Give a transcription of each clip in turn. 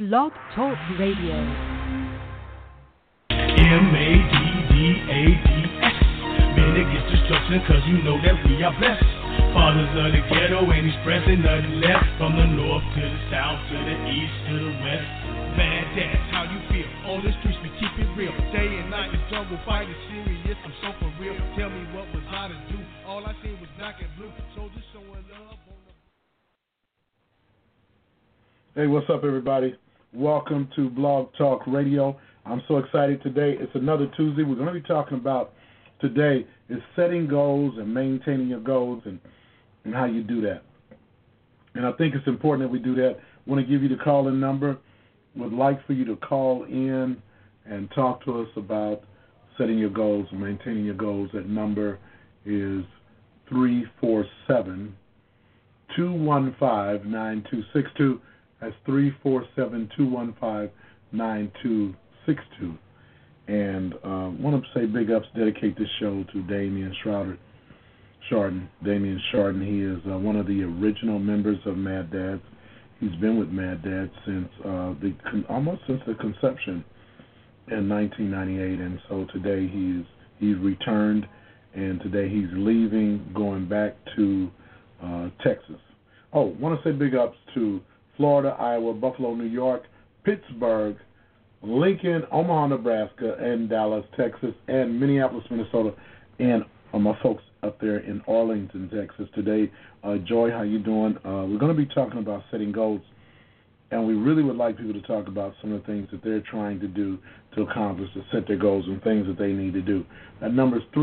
Blog Talk Radio. MADDADS. Men against destruction, cause you know that we are blessed. Fathers of the ghetto ain't expressing nothing less. From the north to the south, to the east, to the west. Man, that's how you feel. On the streets we keep it real. Day and night the jungle fight is serious. I'm so for real. Tell me what was I to do. All I seen was black and blue. Soldiers showing love on the... Hey, what's up, everybody? Welcome to Blog Talk Radio. I'm so excited today. It's another Tuesday. We're going to be talking about today is setting goals and maintaining your goals and how you do that. And I think it's important that we do that. I want to give you the call-in number. Would like for you to call in and talk to us about setting your goals and maintaining your goals. That number is 347-215-9262. That's 347-215-9262. And I want to say big ups, dedicate this show to Damian Chardon. Damian Chardon, he is one of the original members of Mad Dads. He's been with Mad Dads since almost since the conception in 1998. And so today he's returned, and today he's leaving, going back to Texas. Oh, want to say big ups to Florida, Iowa, Buffalo, New York, Pittsburgh, Lincoln, Omaha, Nebraska, and Dallas, Texas, and Minneapolis, Minnesota, and my folks up there in Arlington, Texas today. Joy, how you doing? We're going to be talking about setting goals, and we really would like people to talk about some of the things that they're trying to do to accomplish, to set their goals and things that they need to do. That number is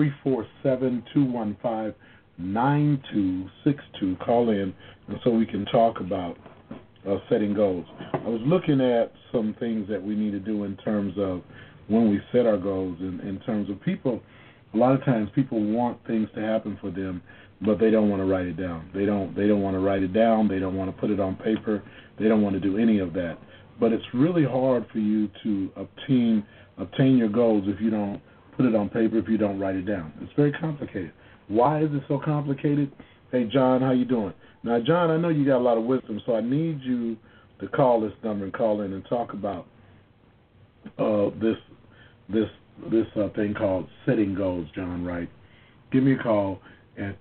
347-215-9262. Call in, and so we can talk about setting goals. I was looking at some things that we need to do in terms of when we set our goals, in terms of people. A lot of times people want things to happen for them, but they don't want to write it down. They don't want to write it down. They don't want to put it on paper. They don't want to do any of that. But it's really hard for you to obtain your goals if you don't put it on paper, if you don't write it down. It's very complicated. Why is it so complicated? Hey, John, how you doing? Now, John, I know you got a lot of wisdom, so I need you to call this number and call in and talk about this thing called setting goals, John, right? Give me a call at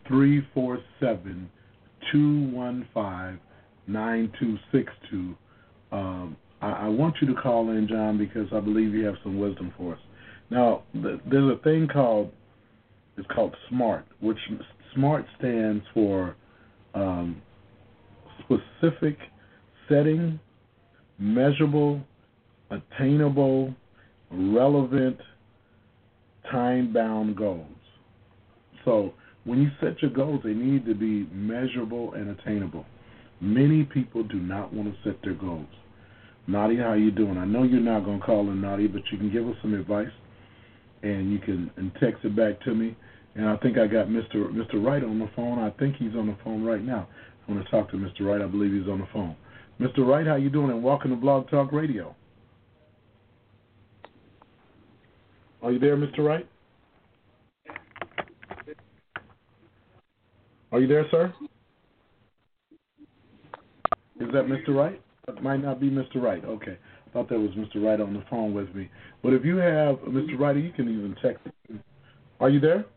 347-215-9262. I want you to call in, John, because I believe you have some wisdom for us. Now, there's a thing called SMART, which SMART stands for specific, setting, measurable, attainable, relevant, time-bound goals. So when you set your goals, they need to be measurable and attainable. Many people do not want to set their goals. Naughty, how you doing? I know you're not going to call in, Naughty, but you can give us some advice, and you can text it back to me. And I think I got Mr. Wright on the phone. I think he's on the phone right now. I want to talk to Mr. Wright. I believe he's on the phone. Mr. Wright, how you doing? And welcome to Blog Talk Radio. Are you there, Mr. Wright? Are you there, sir? Is that Mr. Wright? That might not be Mr. Wright. Okay. I thought that was Mr. Wright on the phone with me. But if you have Mr. Wright, you can even text him. Are you there?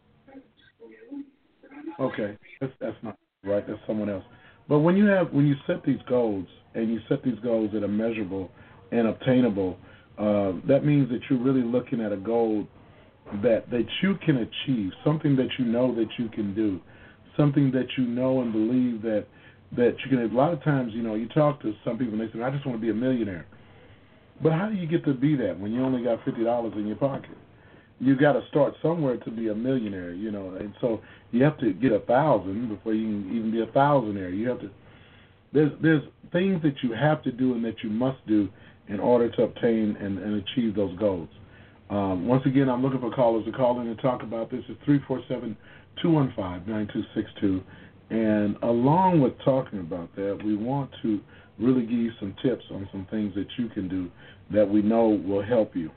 Okay. That's not right. That's someone else. But when you set these goals, and you set these goals that are measurable and obtainable, that means that you're really looking at a goal that you can achieve, something that you know that you can do, something that you know and believe that you can. A lot of times, you talk to some people and they say, I just want to be a millionaire. But how do you get to be that when you only got $50 in your pocket? You got to start somewhere to be a millionaire, and so you have to get 1,000 before you can even be a thousandaire. You have to. There's things that you have to do and that you must do in order to obtain and achieve those goals. Once again, I'm looking for callers to call in and talk about this. It's 347-215-9262. And along with talking about that, we want to really give you some tips on some things that you can do that we know will help you.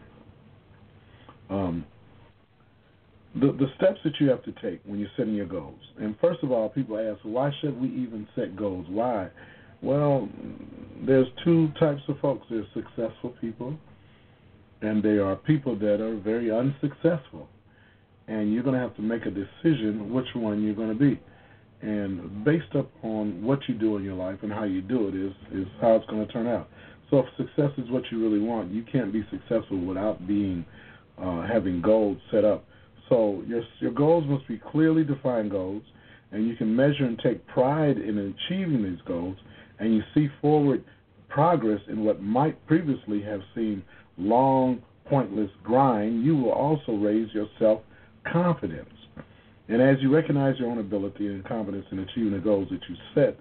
The steps that you have to take when you're setting your goals. And first of all, people ask, why should we even set goals? Why? Well, there's two types of folks. There's successful people, and there are people that are very unsuccessful. And you're going to have to make a decision which one you're going to be. And based upon what you do in your life and how you do it is how it's going to turn out. So if success is what you really want, you can't be successful without being having goals set up. So your goals must be clearly defined goals, and you can measure and take pride in achieving these goals, and you see forward progress in what might previously have seemed long, pointless grind. You will also raise your self-confidence. And as you recognize your own ability and confidence in achieving the goals that you set,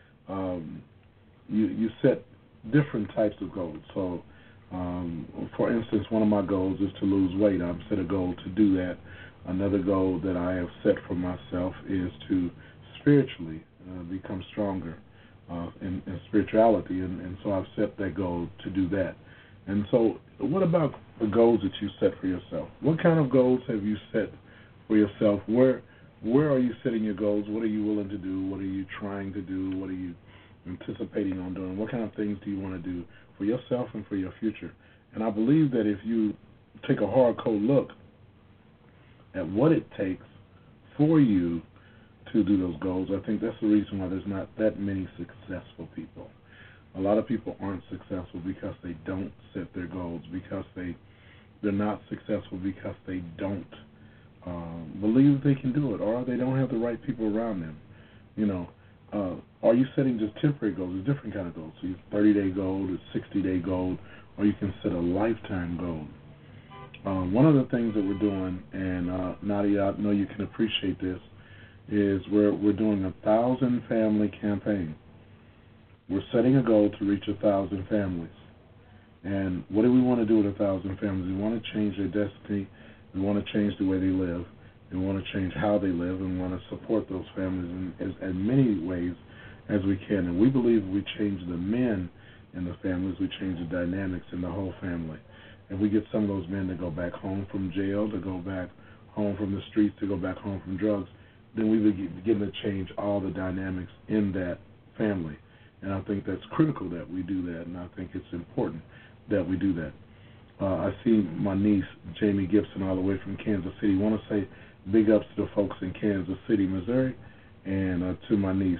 you set different types of goals. So, for instance, one of my goals is to lose weight. I've set a goal to do that. Another goal that I have set for myself is to spiritually become stronger in spirituality, and so I've set that goal to do that. And so what about the goals that you set for yourself? What kind of goals have you set for yourself? Where are you setting your goals? What are you willing to do? What are you trying to do? What are you anticipating on doing? What kind of things do you want to do for yourself and for your future? And I believe that if you take a hard, cold look at what it takes for you to do those goals, I think that's the reason why there's not that many successful people. A lot of people aren't successful because they don't set their goals, because they're not successful because they don't believe they can do it, or they don't have the right people around them. You know, are you setting just temporary goals? There's different kind of goals. So you 30-day goal, a 60-day goal, or you can set a lifetime goal. One of the things that we're doing, and Nadia, I know you can appreciate this, is we're doing a 1,000 family campaign. We're setting a goal to reach 1,000 families. And what do we want to do with 1,000 families? We want to change their destiny. We want to change the way they live. We want to change how they live, and we want to support those families in many ways as we can. And we believe if we change the men in the families, we change the dynamics in the whole family. If we get some of those men to go back home from jail, to go back home from the streets, to go back home from drugs, then we begin to change all the dynamics in that family. And I think that's critical that we do that, and I think it's important that we do that. I see my niece, Jamie Gibson, all the way from Kansas City. I want to say big ups to the folks in Kansas City, Missouri, and to my niece.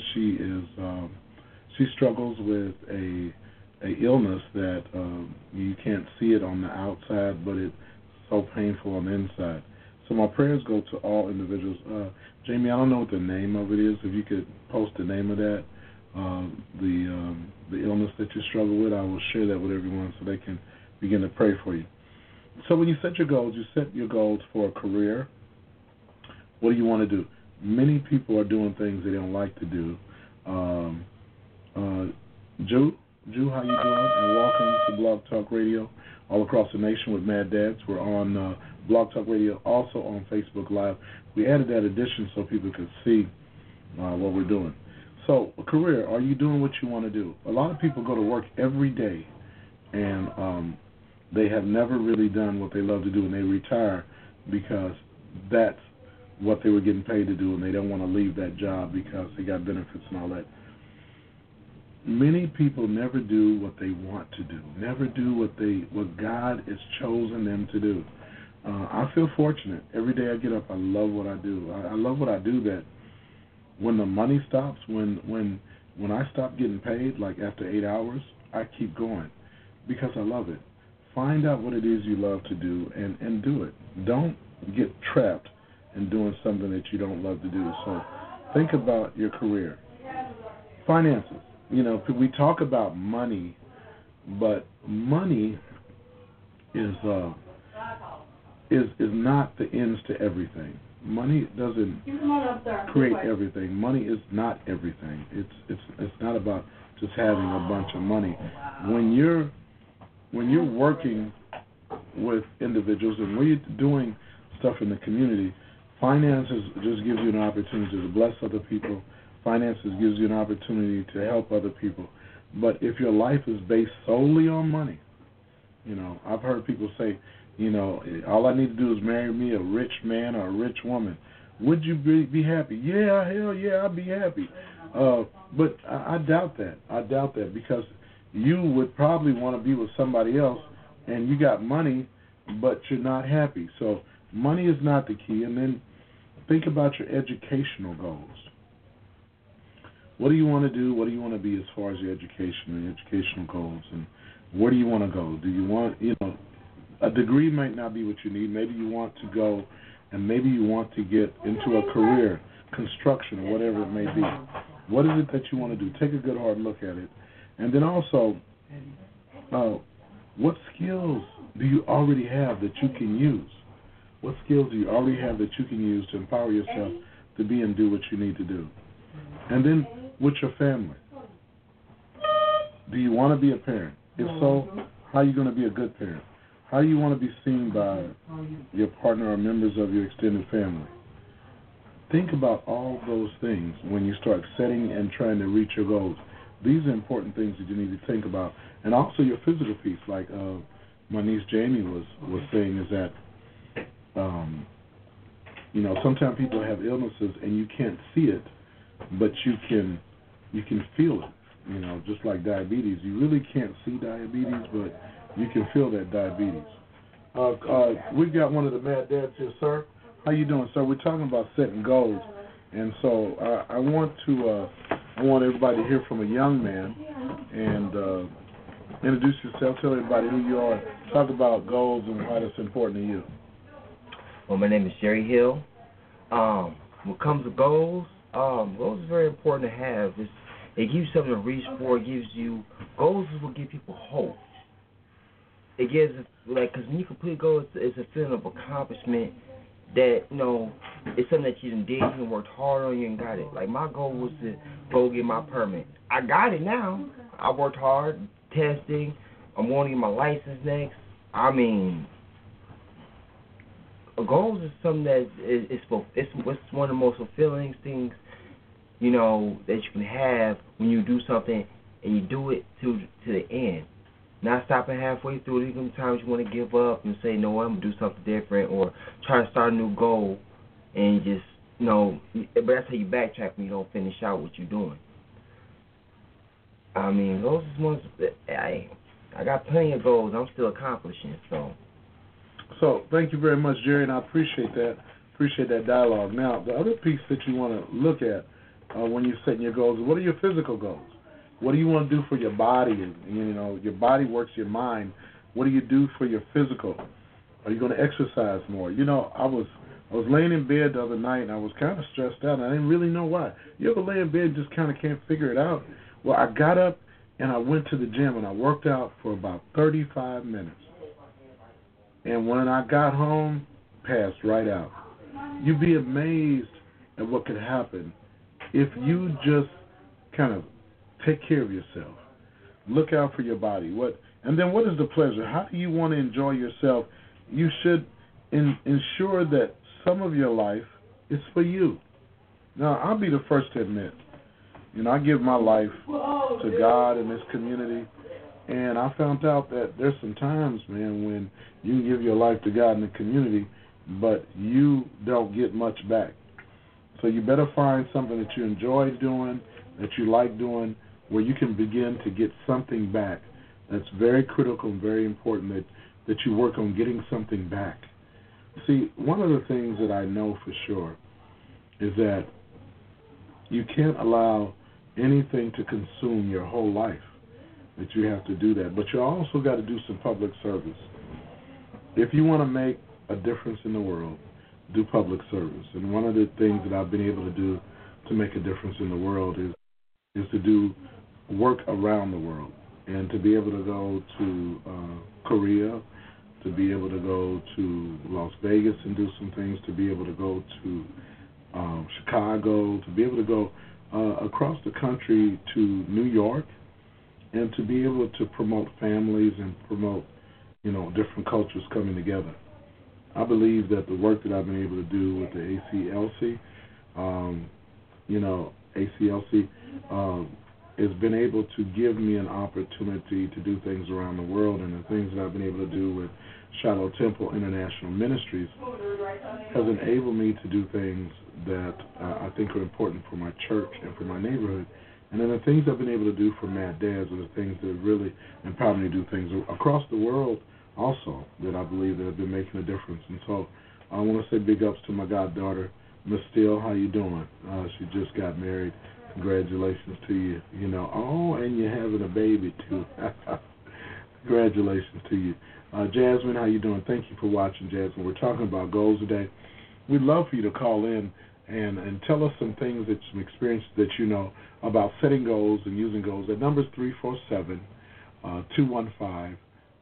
She struggles with a illness that you can't see it on the outside, but it's so painful on the inside. So my prayers go to all individuals. Jamie, I don't know what the name of it is. If you could post the name of that, the illness that you struggle with, I will share that with everyone so they can begin to pray for you. So when you set your goals, you set your goals for a career. What do you want to do? Many people are doing things they don't like to do. Ju, how you doing? And welcome to Blog Talk Radio all across the nation with Mad Dads. We're on Blog Talk Radio, also on Facebook Live. We added that addition so people could see what we're doing. So, a career, are you doing what you want to do? A lot of people go to work every day, and they have never really done what they love to do, and they retire because that's what they were getting paid to do, and they don't want to leave that job because they got benefits and all that. Many people never do what they want to do, never do what God has chosen them to do. I feel fortunate. Every day I get up, I love what I do. I love what I do, that when the money stops, when I stop getting paid, like after 8 hours, I keep going because I love it. Find out what it is you love to do and do it. Don't get trapped in doing something that you don't love to do. So think about your career. Finances. You know, we talk about money, but money is not the ends to everything. Money doesn't create everything. Money is not everything. It's not about just having a bunch of money. When you're working with individuals and when you're doing stuff in the community, finances just gives you an opportunity to bless other people. Finances gives you an opportunity to help other people. But if your life is based solely on money, you know, I've heard people say, you know, all I need to do is marry me a rich man or a rich woman. Would you be happy? Yeah, hell yeah, I'd be happy. But I doubt that. I doubt that because you would probably want to be with somebody else, and you got money, but you're not happy. So money is not the key. And then think about your educational goals. What do you want to do? What do you want to be as far as your education and your educational goals? And where do you want to go? Do you want, a degree might not be what you need. Maybe you want to go and maybe you want to get into a career, construction, or whatever it may be. What is it that you want to do? Take a good hard look at it. And then also, what skills do you already have that you can use? What skills do you already have that you can use to empower yourself to be and do what you need to do? And then with your family, do you want to be a parent? If so, how are you going to be a good parent? How do you want to be seen by your partner or members of your extended family? Think about all those things when you start setting and trying to reach your goals. These are important things that you need to think about. And also your physical piece, like my niece Jamie was saying, is that, sometimes people have illnesses and you can't see it, but you can feel it. Just like diabetes. You really can't see diabetes, but you can feel that diabetes. We've got one of the Mad Dads here, sir. How you doing, sir? We're talking about setting goals, and so I want everybody to hear from a young man and introduce yourself. Tell everybody who you are. Talk about goals and why that's important to you. Well, my name is Jerry Hill. When it comes to goals, goals is very important to have. It gives you something to reach for. Goals is what give people hope. It gives, because when you complete goals, it's a feeling of accomplishment that, it's something that you done did, you done worked hard on, you and got it. Like, my goal was to go get my permit. I got it now. I worked hard, testing. I'm going to get my license next. I mean, goals is something that it's one of the most fulfilling things, that you can have when you do something and you do it to the end. Not stopping halfway through. Even times you want to give up and say, no, I'm going to do something different, or try to start a new goal and just, but that's how you backtrack when you don't finish out what you're doing. I mean, goals is ones that I got plenty of goals I'm still accomplishing, So thank you very much, Jerry, and I appreciate that dialogue. Now, the other piece that you want to look at when you're setting your goals is, what are your physical goals? What do you want to do for your body? Your body works your mind. What do you do for your physical? Are you going to exercise more? I was laying in bed the other night, and I was kind of stressed out, and I didn't really know why. You ever lay in bed and just kind of can't figure it out? Well, I got up, and I went to the gym, and I worked out for about 35 minutes. And when I got home, passed right out. You'd be amazed at what could happen if you just kind of take care of yourself. Look out for your body. And then what is the pleasure? How do you want to enjoy yourself? You should ensure that some of your life is for you. Now, I'll be the first to admit, I give my life to God and this community, and I found out that there's some times, man, when you can give your life to God and the community, but you don't get much back. So you better find something that you enjoy doing, that you like doing, where you can begin to get something back. That's very critical and very important that you work on getting something back. See, one of the things that I know for sure is that you can't allow anything to consume your whole life, that you have to do that. But you also got to do some public service. If you want to make a difference in the world, do public service. And one of the things that I've been able to do to make a difference in the world is to do work around the world, and to be able to go to Korea, to be able to go to Las Vegas and do some things, to be able to go to Chicago, to be able to go across the country to New York, and to be able to promote families and promote, different cultures coming together. I believe that the work that I've been able to do with the ACLC, has been able to give me an opportunity to do things around the world, and the things that I've been able to do with Shiloh Temple International Ministries has enabled me to do things that I think are important for my church and for my neighborhood. And then the things I've been able to do for Mad Dads are the things that really empower me to do things across the world also that I believe that have been making a difference. And so I want to say big ups to my goddaughter, Miss Steele. How you doing? She just got married. Congratulations to you. You know, and you're having a baby too. Congratulations to you. Jasmine, how you doing? Thank you for watching, Jasmine. We're talking about goals today. We'd love for you to call in and tell us some things, some experiences that you know about setting goals and using goals. That number is 347-215-9262.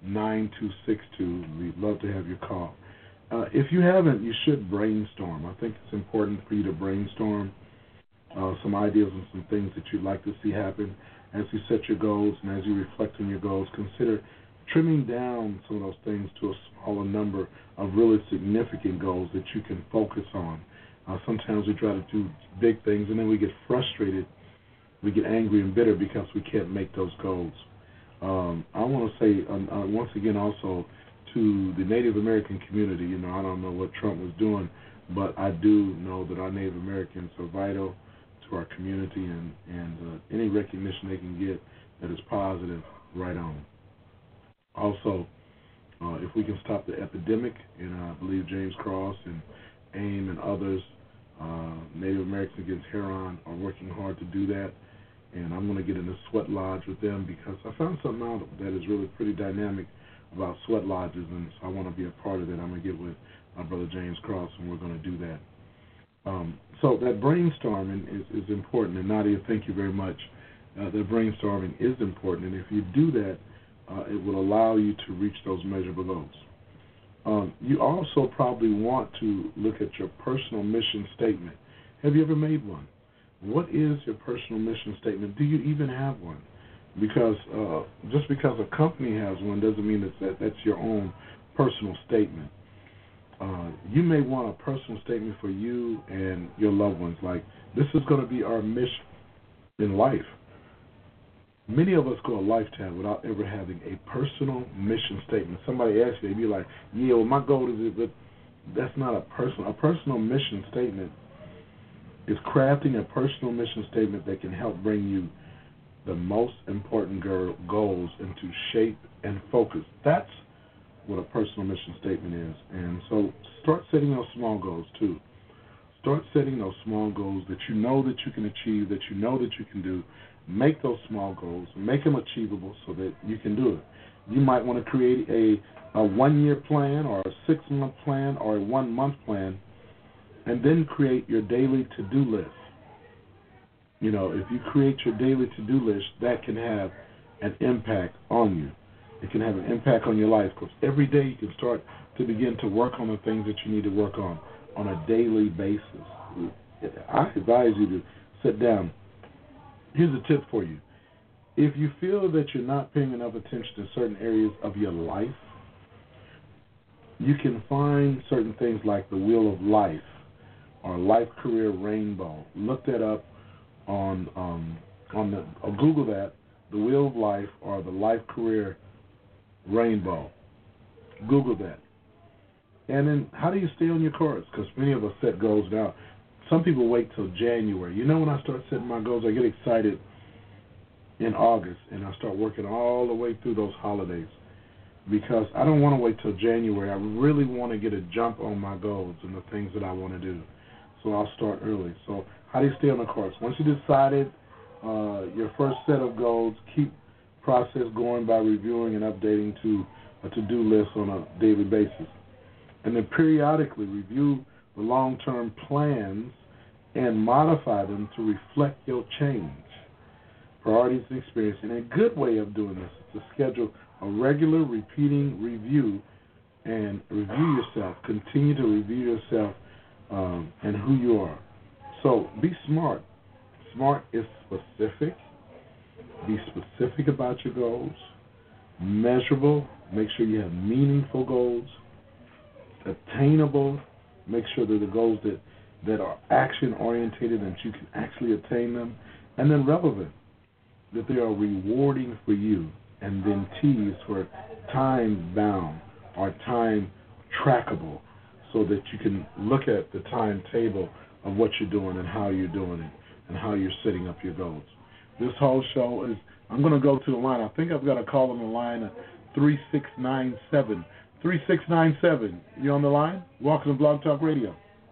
We'd love to have your call. If you haven't, you should brainstorm. I think it's important for you to brainstorm some ideas and some things that you'd like to see happen as you set your goals, and as you reflect on your goals, consider trimming down some of those things to a smaller number of really significant goals that you can focus on. Sometimes we try to do big things, and then we get frustrated, we get angry and bitter because we can't make those goals. I want to say once again also to the Native American community, you know, I don't know what Trump was doing, but I do know that our Native Americans are vital to our community, and any recognition they can get that is positive, right on. Also, if we can stop the epidemic, and I believe James Cross and AIM and others, Native Americans Against Heroin, are working hard to do that, and I'm going to get in the sweat lodge with them because I found something out that is really pretty dynamic about sweat lodges, and so I want to be a part of that. I'm going to get with my brother James Cross, and we're going to do that. So that brainstorming is important, and Nadia, thank you very much. That brainstorming is important, and if you do that, it will allow you to reach those measurable goals. You also probably want to look at your personal mission statement. Have you ever made one? What is your personal mission statement? Do you even have one? Because just because a company has one doesn't mean that's your own personal statement. You may want a personal statement for you and your loved ones, like, this is going to be our mission in life. Many of us go a lifetime without ever having a personal mission statement. Somebody asks you, they'd be like, yeah, well, my goal is, but that's not a personal. A personal mission statement is crafting a personal mission statement that can help bring you the most important goals into shape and focus. That's what a personal mission statement is. And so start setting those small goals, too. Start setting those small goals that you know that you can achieve, that you know that you can do. Make those small goals, make them achievable so that you can do it. You might want to create a 1-year plan or a 6-month plan or a 1-month plan, and then create your daily to-do list. You know, if you create your daily to-do list, that can have an impact on you. It can have an impact on your life, because every day you can start to begin to work on the things that you need to work on a daily basis. I advise you to sit down. Here's a tip for you. If you feel that you're not paying enough attention to certain areas of your life, you can find certain things like the Wheel of Life or Life Career Rainbow. Look that up on Google that, the Wheel of Life or the Life Career Rainbow. Google that. And then how do you stay on your course? Because many of us set goals now. Some people wait till January. You know, when I start setting my goals, I get excited in August, and I start working all the way through those holidays because I don't want to wait till January. I really want to get a jump on my goals and the things that I want to do. So I'll start early. So how do you stay on the course? Once you decided your first set of goals, keep process going by reviewing and updating to a to-do list on a daily basis. And then periodically review the long-term plans and modify them to reflect your change, priorities, and experience. And a good way of doing this is to schedule a regular repeating review and review yourself. Continue to review yourself and who you are. So be smart. Smart is specific. Be specific about your goals. Measurable. Make sure you have meaningful goals. Attainable. Make sure that the goals that are action-oriented and that you can actually attain them. And then relevant. that they are rewarding for you, and then T's for time-bound or time-trackable, so that you can look at the timetable of what you're doing and how you're doing it and how you're setting up your goals. This whole show is, I'm going to go to the line. I think I've got a call on the line at 3697. 3697, you on the line? Welcome to Blog Talk Radio.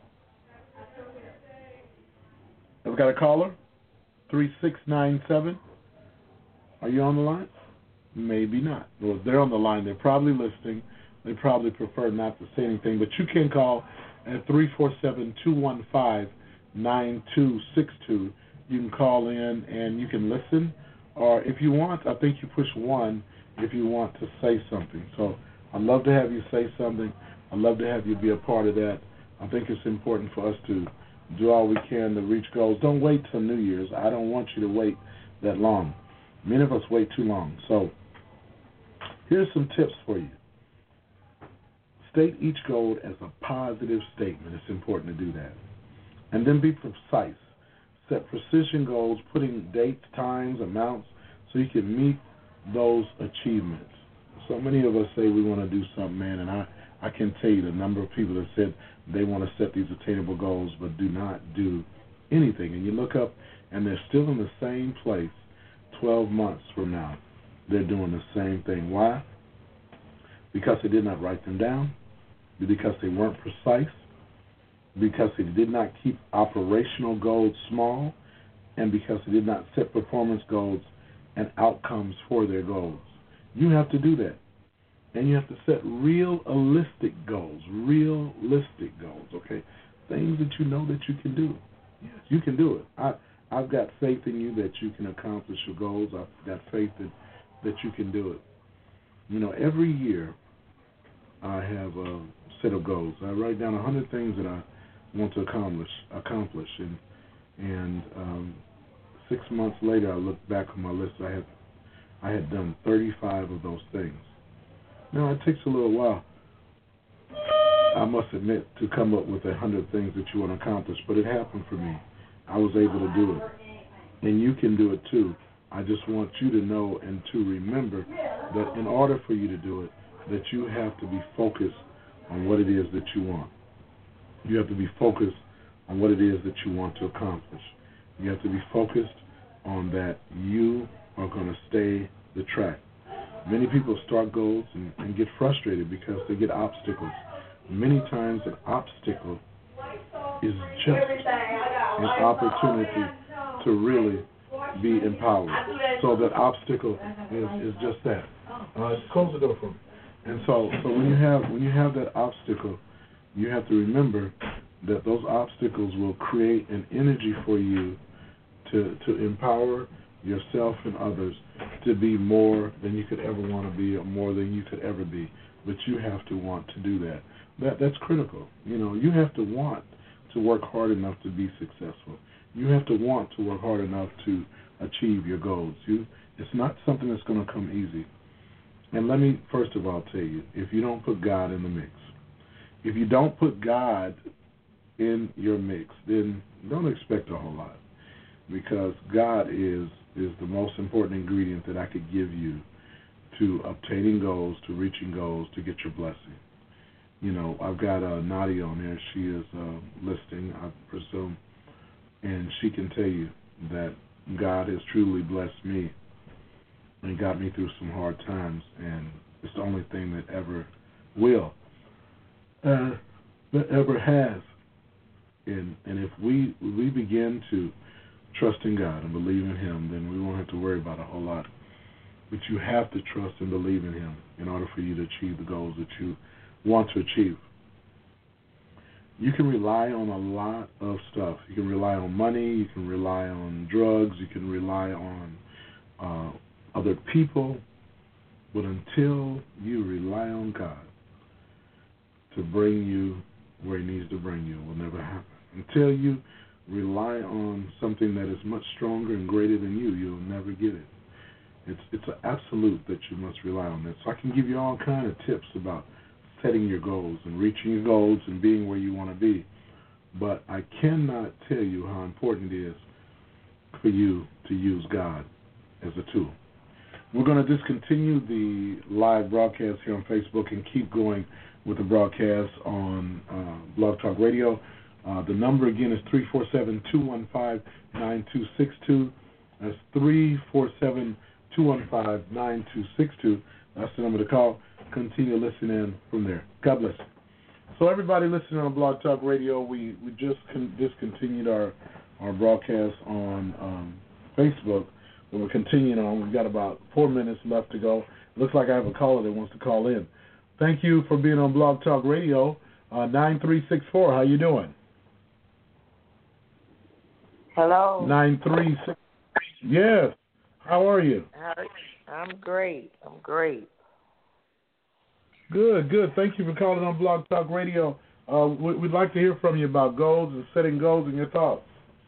I've got a caller, 3697. Are you on the line? Maybe not. Well, if they're on the line, they're probably listening. They probably prefer not to say anything. But you can call at 347-215-9262. You can call in and you can listen. Or if you want, I think you push 1 if you want to say something. So I'd love to have you say something. I'd love to have you be a part of that. I think it's important for us to do all we can to reach goals. Don't wait till New Year's. I don't want you to wait that long. Many of us wait too long. So here's some tips for you. State each goal as a positive statement. It's important to do that. And then be precise. Set precision goals, putting dates, times, amounts, so you can meet those achievements. So many of us say we want to do something, man, and I can tell you the number of people that said they want to set these attainable goals but do not do anything. And you look up, and they're still in the same place 12 months from now. They're doing the same thing. Why? Because they did not write them down, because they weren't precise, because they did not keep operational goals small, and because they did not set performance goals and outcomes for their goals. You have to do that. And you have to set realistic goals, okay? Things that you know that you can do. Yes, you can do it. I've got faith in you that you can accomplish your goals. I've got faith that you can do it. You know, every year I have a set of goals. I write down 100 things that I want to accomplish, and 6 months later I look back on my list. I had done 35 of those things. Now it takes a little while, I must admit, to come up with 100 things that you want to accomplish, but it happened for me. I was able to do it, and you can do it too. I just want you to know and to remember that in order for you to do it, that you have to be focused on what it is that you want. You have to be focused on what it is that you want to accomplish. You have to be focused on that you are going to stay the track. Many people start goals and get frustrated because they get obstacles. Many times an obstacle is just an opportunity to really be empowered. So that obstacle is just that. Close the door for me. And so when you have that obstacle, you have to remember that those obstacles will create an energy for you to empower yourself and others to be more than you could ever want to be, or more than you could ever be. But you have to want to do that. That's critical. You know, you have to want to work hard enough to be successful. You have to want to work hard enough to achieve your goals. It's not something that's going to come easy. And let me first of all tell you, if you don't put God in the mix, if you don't put God in your mix, then don't expect a whole lot, because God is the most important ingredient that I could give you to obtaining goals, to reaching goals, to get your blessing. You know, I've got Nadia on there. She is listening, I presume, and she can tell you that God has truly blessed me and got me through some hard times, and it's the only thing that ever will, that ever has. And if we begin to trust in God and believe in Him, then we won't have to worry about a whole lot. But you have to trust and believe in Him in order for you to achieve the goals that you want to achieve. You can rely on a lot of stuff. You can rely on money, you can rely on drugs, you can rely on other people, but until you rely on God to bring you where He needs to bring you, it will never happen. Until you rely on something that is much stronger and greater than you, you'll never get it. It's an absolute that you must rely on that. So I can give you all kind of tips about setting your goals and reaching your goals and being where you want to be. But I cannot tell you how important it is for you to use God as a tool. We're going to discontinue the live broadcast here on Facebook and keep going with the broadcast on Blog Talk Radio. The number again is 347-215-9262. That's 347-215-9262. That's the number to call. Continue listening from there. God bless. So everybody listening on Blog Talk Radio, we just discontinued our broadcast on Facebook. But we're continuing on. We've got about 4 minutes left to go. Looks like I have a caller that wants to call in. Thank you for being on Blog Talk Radio. 9364, how you doing? Hello. 936. Yes. How are you? I'm great. Good. Thank you for calling on Blog Talk Radio. We'd like to hear from you about goals and setting goals and your thoughts.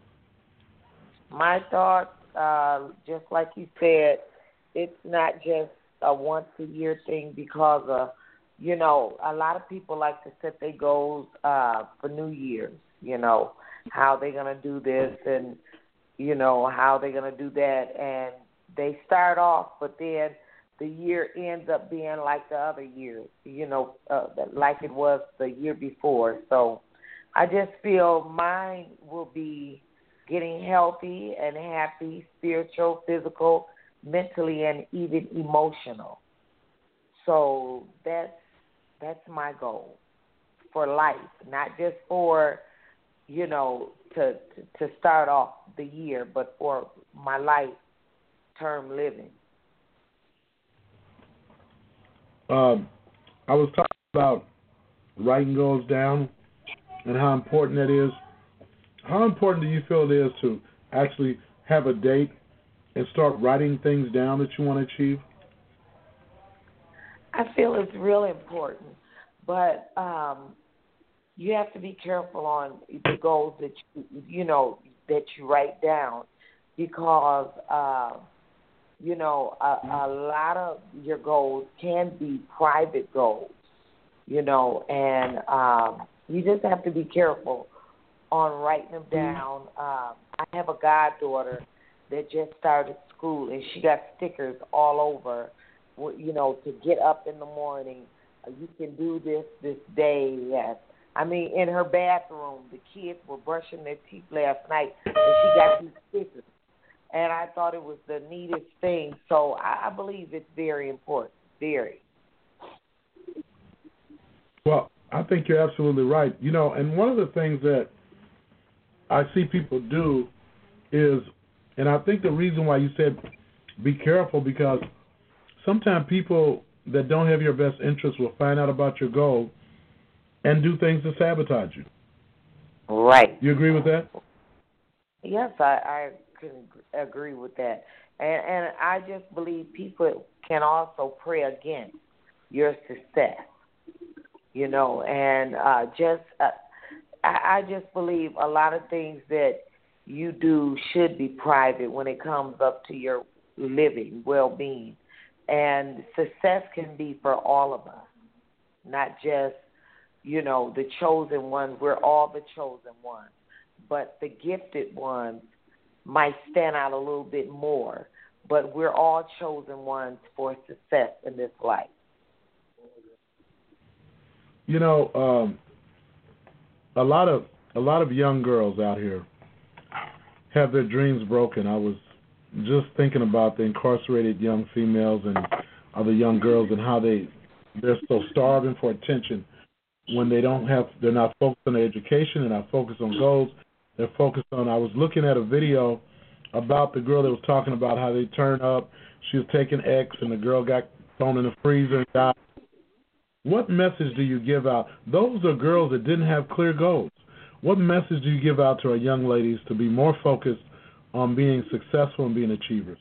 My thoughts, just like you said, it's not just a once-a-year thing because, a lot of people like to set their goals for New Year's, how they're going to do this and, how they're going to do that. And they start off, but then the year ends up being like the other years, like it was the year before. So I just feel mine will be getting healthy and happy, spiritual, physical, mentally, and even emotional. So that's my goal for life, not just for, to start off the year, but for my life-term living. I was talking about writing goals down and how important that is. How important do you feel it is to actually have a date and start writing things down that you want to achieve? I feel it's really important, but you have to be careful on the goals that that you write down because a lot of your goals can be private goals, and you just have to be careful on writing them down. I have a goddaughter that just started school, and she got stickers all over, to get up in the morning. You can do this day. Yes. I mean, in her bathroom, the kids were brushing their teeth last night, and she got these stickers. And I thought it was the neatest thing. So I believe it's very important, very. Well, I think you're absolutely right. And one of the things that I see people do is, and I think the reason why you said be careful, because sometimes people that don't have your best interest will find out about your goal and do things to sabotage you. Right. You agree with that? Yes, I can agree with that. And I just believe people can also pray against your success, and I just believe a lot of things that you do should be private when it comes up to your living, well-being. And success can be for all of us, not just, the chosen ones. We're all the chosen ones. But the gifted ones might stand out a little bit more. But we're all chosen ones for success in this life. A lot of young girls out here have their dreams broken. I was just thinking about the incarcerated young females and other young girls and how they're so starving for attention when they're not focused on their education, they're not focused on goals. They're focused on. I was looking at a video about the girl that was talking about how they turned up. She was taking X and the girl got thrown in the freezer and died. What message do you give out? Those are girls that didn't have clear goals. What message do you give out to our young ladies to be more focused on being successful and being achievers?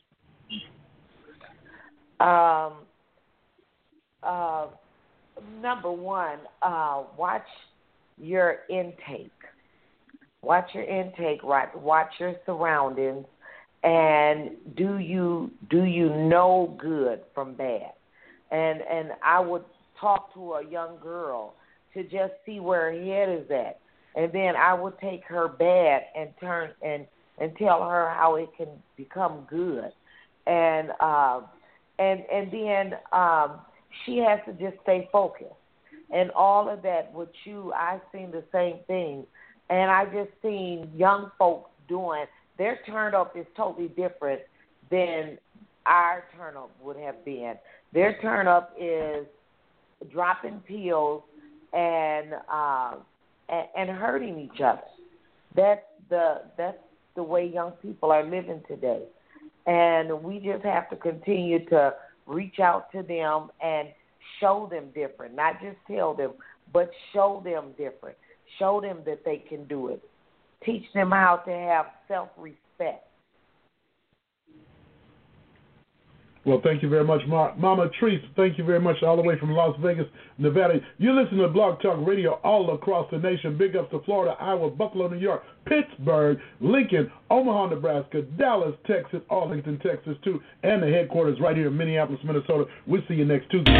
Number one, watch your intake. Watch your intake, right? Watch your surroundings, and do you know good from bad? And I would talk to a young girl to just see where her head is at, and then I would take her bad and turn and tell her how it can become good. and then she has to just stay focused. And all of that with you, I've seen the same thing. And I just seen young folks doing, their turn up is totally different than our turn up would have been. Their turn up is dropping pills and hurting each other. That's the way young people are living today. And we just have to continue to reach out to them and show them different, not just tell them, but show them different. Show them that they can do it. Teach them how to have self-respect. Well, thank you very much, Mama Treese. Thank you very much, all the way from Las Vegas, Nevada. You listen to Blog Talk Radio all across the nation. Big ups to Florida, Iowa, Buffalo, New York, Pittsburgh, Lincoln, Omaha, Nebraska, Dallas, Texas, Arlington, Texas, too, and the headquarters right here in Minneapolis, Minnesota. We'll see you next Tuesday.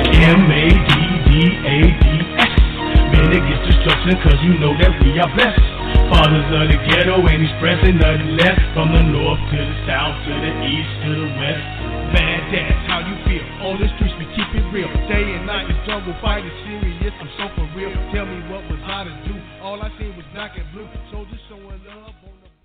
MADDADS. Man, it gets destruction because you know that we are blessed. Fathers of the ghetto ain't expressing nothing less. From the north to the south, to the east, to the west. Man, that's how you feel. On the streets we keep it real. Day and night the struggle fight is serious. I'm so for real. Tell me what was I to do? All I seen was black and blue. Soldiers showing love on the